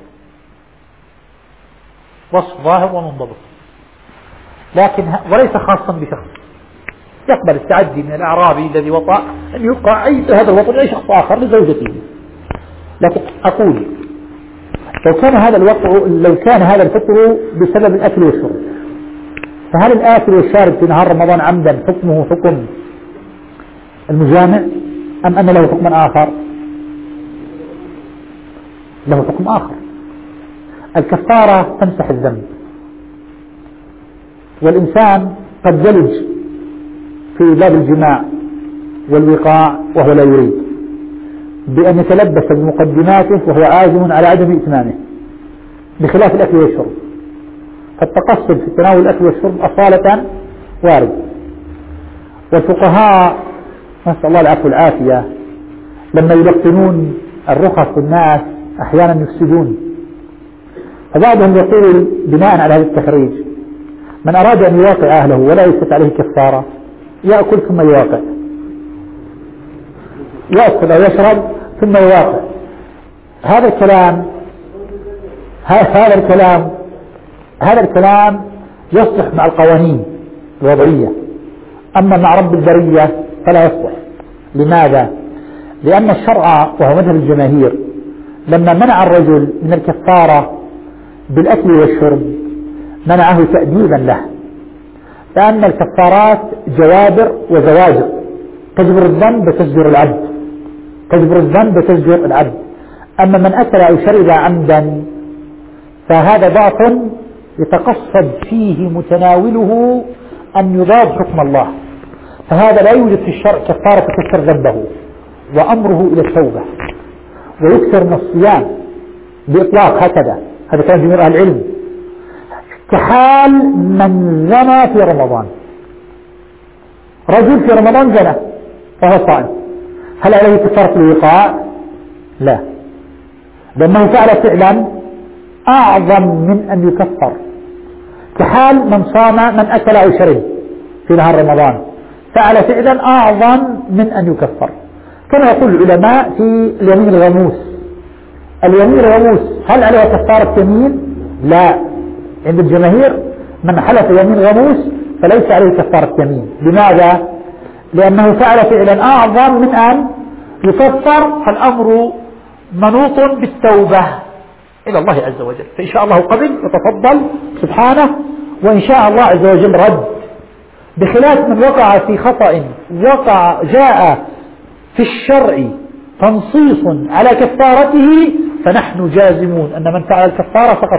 وصف ظاهر ومنضبط، لكن وليس خاصا بشخص. يقبل التعدي من الأعرابي الذي وطأ أن يوقع هذا الوطن لأي شخص آخر لزوجته. لكن أقول لو كان هذا الفطر بسبب الأكل والشرب، فهل الآكل والشارب في نهار رمضان عمدا حكمه حكم المجامع، أم أن له حكما آخر؟ له حكم آخر. الكفارة تمسح الذنب، والإنسان قد يلج في باب الجماع والوقاع وهو لا يريد، بأن يتلبس بمقدماته وهو عازم على عدم إتمامه، بخلاف الأكل والشرب. فالتقصد في تناول الأكل والشرب أصالة وارد. والفقهاء نسأل الله العفو والعافية لما يلقنون الرخص الناس أحيانا يفسدون. فبعضهم يقول بناء على هذا التخريج من أراد أن يواقع أهله ولا يثبت عليه كفارة يأكل ثم يواقع، يأكل أو يشرب ثم يواقع. هذا الكلام يصلح مع القوانين الوضعية، أما مع رب البرية فلا يصلح. لماذا؟ لأن الشرع وهو مذهب الجماهير لما منع الرجل من الكفارة بالأكل والشرب منعه تأديبا له، لأن الكفارات جوابر وزواجر، تجبر الذنب وتزجر العبد. أما من أكل أو شرب عمدا فهذا ضعف يتقصد فيه متناوله أن يضاد حكم الله، فهذا لا يوجد في الشرع كفارة تكسر ذنبه وأمره إلى التوبة ويكثر من الصيام بإطلاق. هذا كان جمهور أهل العلم. كحال من زنى في رمضان، رجل في رمضان زنى وهو صائم، هل عليه كفارة الوقاع؟ لا، لأنه فعل فعلا أعظم من أن يكفر، كحال من أكل أو شرب في نهار رمضان فعل فعلا أعظم من أن يكفر. كما يقول العلماء في اليمين الغموس هل عليها كفارة يمين؟ لا، عند الجماهير من حلف يمين غموس فليس عليه كفارة يمين. لماذا؟ لأنه فعل فعلا أعظم من أن يكفر، فالأمر منوط بالتوبة إلى الله عز وجل، فإن شاء الله قبل يتفضل سبحانه، وإن شاء الله عز وجل رد. بخلاف من وقع في خطأ جاء في الشرع تنصيص على كفارته، فنحن جازمون أن من فعل الكفارة سقط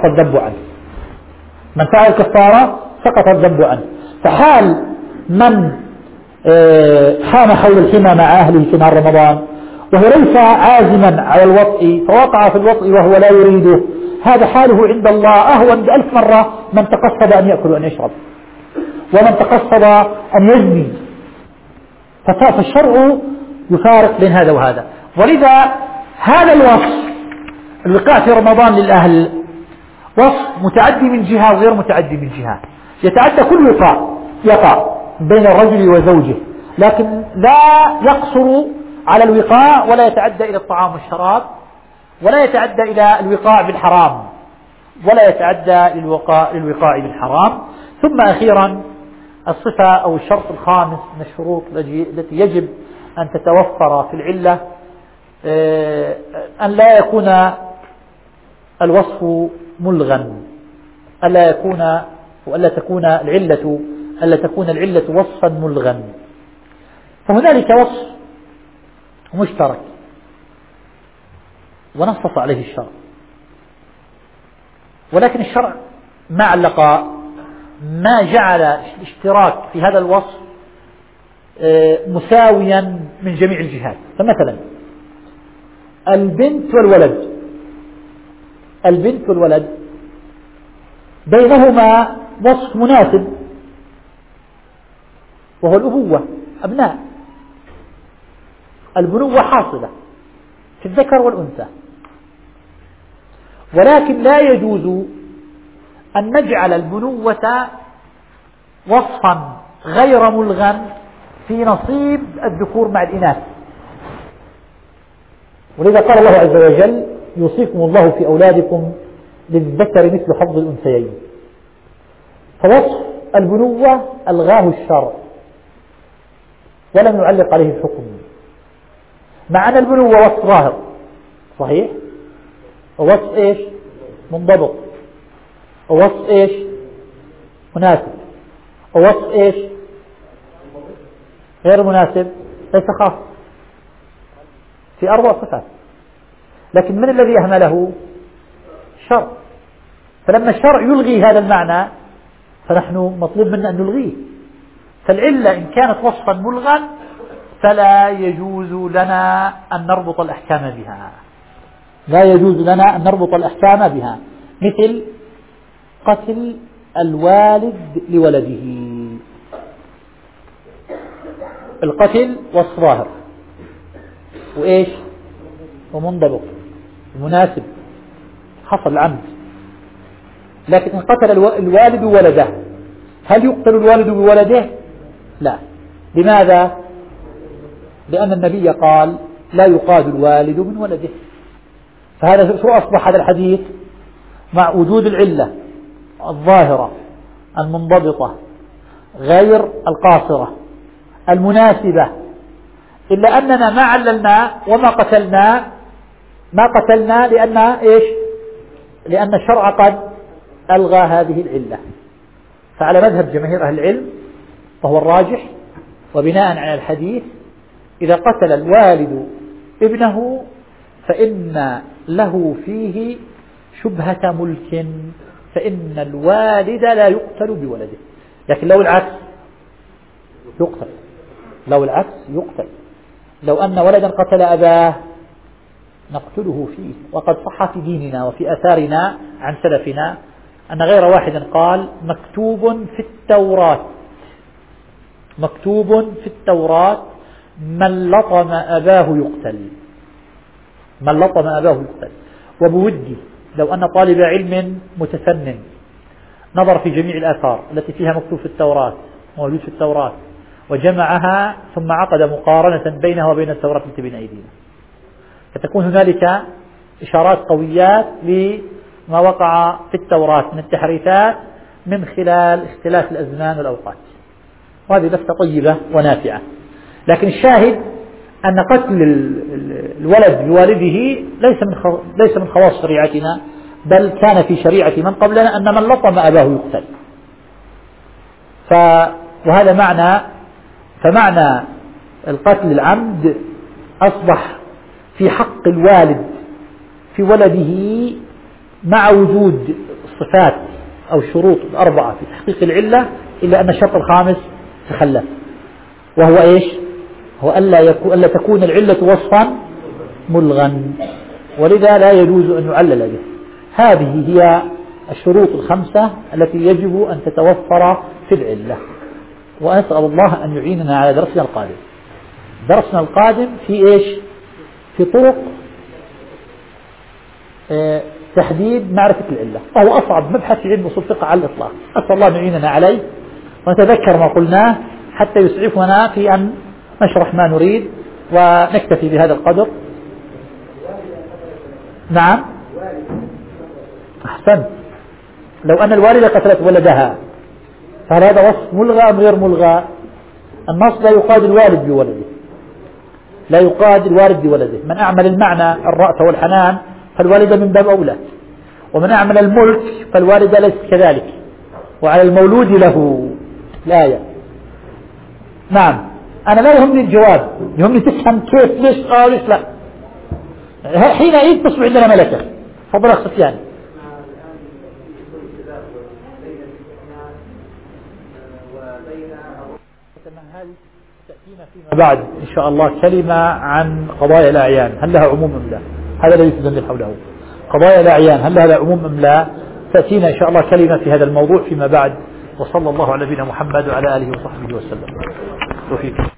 الذنب عنه. فحال من حام حول الحمى مع أهله في نهار رمضان وهو ليس عازما على الوطء فوقع في الوطء وهو لا يريده، هذا حاله عند الله أهون ب1000 مرة من تقصد أن يأكل وأن يشرب ومن تقصد أن يزني. فالشرع يفارق بين هذا وهذا. ولذا هذا الوصف الوقاء في رمضان للأهل وصف متعدي من جهة وغير متعدي من جهة. يتعدى كل وقاء يقع بين الرجل وزوجه، لكن لا يقصر على الوقاء ولا يتعدى إلى الطعام والشراب، ولا يتعدى إلى الوقاء بالحرام، ولا يتعدى للوقاء بالحرام. ثم أخيرا الصفة أو الشرط الخامس من الشروط التي يجب أن تتوفر في العلة أن لا يكون الوصف ملغا، ألا تكون العلة وصفا ملغا. فهنالك وصف مشترك ونصص عليه الشرع، ولكن الشرع ما علق، ما جعل الاشتراك في هذا الوصف مساويا من جميع الجهات. فمثلا البنت والولد بينهما وصف مناسب وهو الأبوة، أبناء، البنوة حاصلة في الذكر والأنثى، ولكن لا يجوز أن نجعل البنوة وصفا غير ملغا في نصيب الذكور مع الإناث. ولذا قال الله عز وجل: يوصيكم الله في أولادكم للذكر مثل حظ الأنثيين. فوصف البنوة ألغاه الشرع ولم يعلق عليه الحكم، مع أن البنوة وصف ظاهر صحيح، ووصف إيش منضبط، ووصف إيش مناسب، ووصف إيش غير مناسب، ليس خاص في 4 صفات. لكن من الذي أهمله؟ الشرع. فلما الشرع يلغي هذا المعنى فنحن مطلوب منا أن نلغيه. فالعلة إن كانت وصفا ملغا فلا يجوز لنا أن نربط الأحكام بها، لا يجوز لنا أن نربط الأحكام بها، مثل قتل الوالد لولده. القتل وصف ظاهر وإيش ومنضبط مناسب، حصل عمد. لكن إن قتل الوالد ولده، هل يقتل الوالد بولده؟ لا. لماذا؟ لأن النبي قال: لا يقاد الوالد من ولده. فهذا شو أصبح هذا الحديث؟ مع وجود العلة الظاهرة المنضبطة غير القاصرة المناسبة، إلا أننا ما عللنا وما قتلنا، ما قتلنا لأن إيش؟ لأن الشرع قد ألغى هذه العلة. فعلى مذهب جماهير أهل العلم وهو الراجح، وبناء على الحديث، إذا قتل الوالد ابنه فإن له فيه شبهة ملك، فإن الوالد لا يقتل بولده. لكن لو العكس يقتل، لو العكس يقتل. لو أن ولدا قتل أباه نقتله فيه. وقد صح في ديننا وفي أثارنا عن سلفنا أن غير واحد قال: مكتوب في التوراة، مكتوب في التوراة من لطم أباه يقتل، من لطم أباه يقتل. وبودي لو أن طالب علم متفنن نظر في جميع الآثار التي فيها مكتوب في التوراة، موجود في التوراة، وجمعها ثم عقد مقارنة بينها وبين التوراة التي بين أيدينا، فتكون هنالك إشارات قويات لما وقع في التوراة من التحريفات من خلال اختلاف الأزمان والأوقات. وهذه لفتة طيبة ونافعة. لكن الشاهد أن قتل الولد بوالده ليس من خواص شريعتنا، بل كان في شريعة من قبلنا أن من لطم أباه يقتل. وهذا فمعنى القتل العمد أصبح في حق الوالد في ولده مع وجود الصفات أو الشروط 4 في تحقيق العلة، إلا أن الشرط الخامس تخلف، وهو إيش؟ هو ألا تكون العلة وصفا ملغا، ولذا لا يجوز أن يعلل به. هذه هي الشروط 5 التي يجب أن تتوفر في العلة. وأسأل الله أن يعيننا على درسنا القادم. درسنا القادم في إيش؟ في طرق تحديد معرفة العلة، وهو أصعب مبحث في علم أصول الفقه على الإطلاق. أسأل الله أن يعيننا عليه ونتذكر ما قلناه حتى يسعفنا في أن نشرح ما نريد، ونكتفي بهذا القدر. نعم، أحسنت. لو أن الوالدة قتلت ولدها فهل هذا وصف ملغى أم غير ملغى؟ النص لا يقاد الوالد بولده، لا يقاد الوالد بولده. من أعمل المعنى الرأفة والحنان فالوالدة من باب أولى، ومن أعمل الملك فالوالدة ليست كذلك، وعلى المولود له الآية. نعم، أنا لا يهمني الجواب، يهمني تفهم كيف، ليش ليش لا. حينئذ تصبح عندنا ملكة. تفضل أخ سفيان. هذه تأتينا فيما بعد إن شاء الله كلمة عن قضايا الأعيان، هل لها عموم أم لا؟ هذا الذي تدندن حوله، قضايا الأعيان هل لها عموم أم لا؟ تأتينا إن شاء الله كلمة في هذا الموضوع فيما بعد. وصلى الله على نبينا محمد وعلى آله وصحبه وسلم.